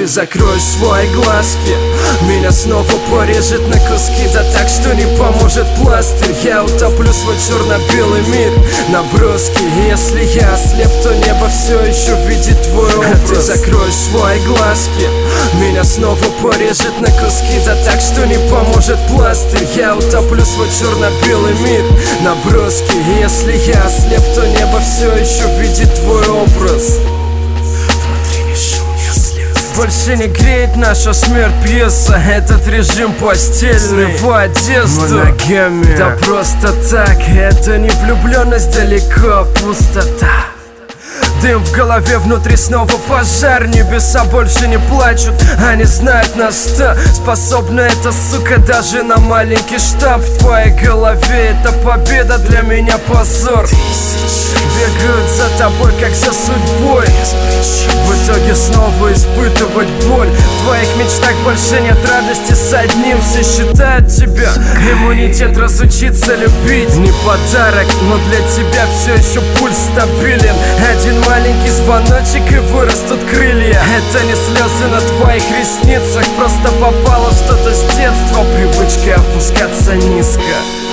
ты закроешь свои глазки, меня снова порежет на куски, да так, что не поможет пластырь. Я утоплю свой черно-белый мир наброски. Если я ослеп, то небо все еще видит твой образ. Ты закроешь свои глазки, меня снова порежет на куски, да так, что не поможет пластырь. Я утоплю свой черно-белый мир наброски. Если я ослеп, то небо все еще видит твой образ. Больше не греет наша смерть пьеса, этот режим постельный, его одежду моногамия. Да просто так, это не влюбленность, далеко пустота. Дым в голове, внутри снова пожар. Небеса больше не плачут, они знают, на что способна эта сука. Даже на маленький штамп в твоей голове это победа, для меня позор. Бегают за тобой, как за судьбой, в итоге снова испытывать боль. В твоих мечтах больше нет радости с одним. Все считают тебя, иммунитет разучиться любить не подарок, но для тебя все еще пульс стабилен. Один маленький звоночек и вырастут крылья. Это не слезы на твоих ресницах, просто попало что-то с детства, привычка опускаться низко.